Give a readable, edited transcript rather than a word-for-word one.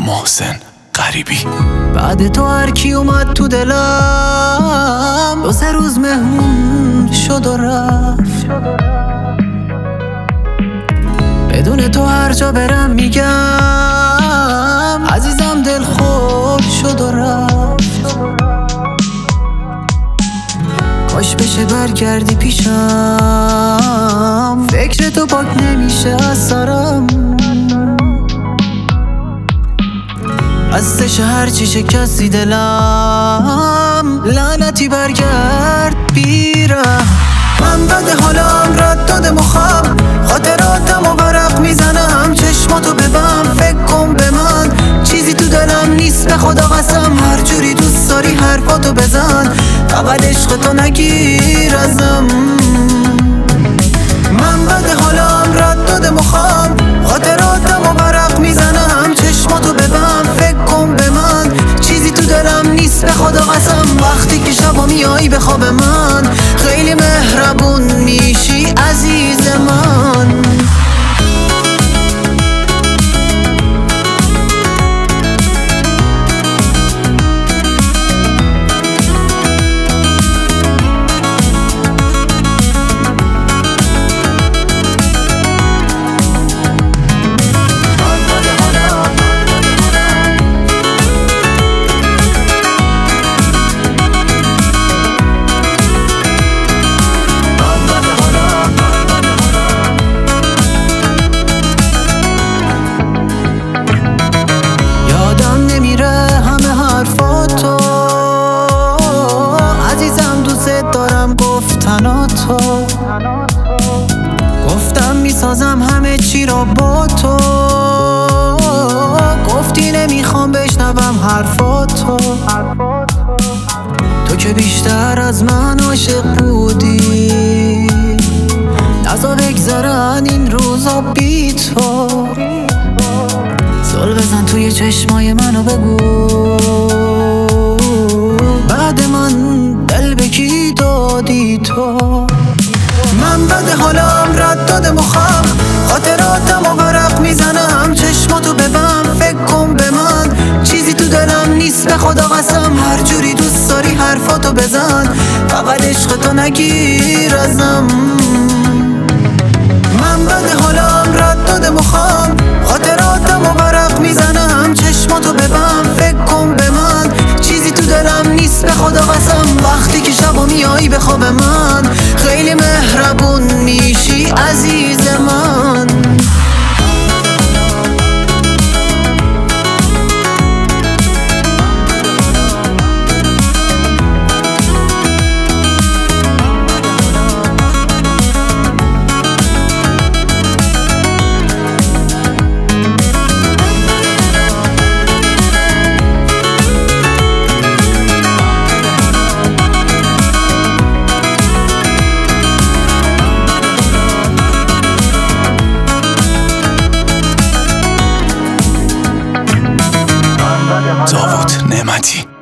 محسن غریبی. بعد تو هر کی اومد تو دلم 2-3 روز مهمون شد و رفت. بدون تو هر جا برم میگم عزیزم دل خور شد و رفت. کاش بشه برگردی پیشم، فکر تو پاک نمیشه از سرم. ازش هرچی شکستی دلم، لعنتی برگرد بیرم. من بد حالم رد داده مخم، خاطراتم و ورق میزنم. چشماتو ببند فکر کن به من، چیزی تو دلم نیست به خدا قسم. هر جوری دوست داری حرفاتو بزن، فقط عشق تو نگیر ازم. من بد حالم رد داده مخم، خاطراتم و ورق میزنم. چشماتو ببند فکر کن به من، چیزی تو دلم نیست به خدا قسم. وقتی که شبا میایی به خواب من، خیلی مهربون میشی عزیز من. گفتم میسازم همه چی را با تو، گفتی نمیخوام بشنوم حرفاتو. تو که بیشتر از من عاشق بودی، نزا بگذرن این روزا بی تو. زل بزن توی چشمای منو بگو، بعد من دل به کی دادی تو. من بد حالم رد داده مخم، خاطراتم و ورق میزنم. چشماتو ببند فکر کن به من، چیزی تو دلم نیست به خدا قسم. هر جوری دوست داری حرفاتو بزن، فقط عشق تو نگیر ازم. من بد حالم رد داده مخم، خاطراتم و ورق میزنم. چشماتو ببند فکر کن به من، چیزی تو دلم نیست به خدا قسم. وقتی که شبا میایی به خواب من، خیلی مهربون میشی عزیز من. داوود نعمتی.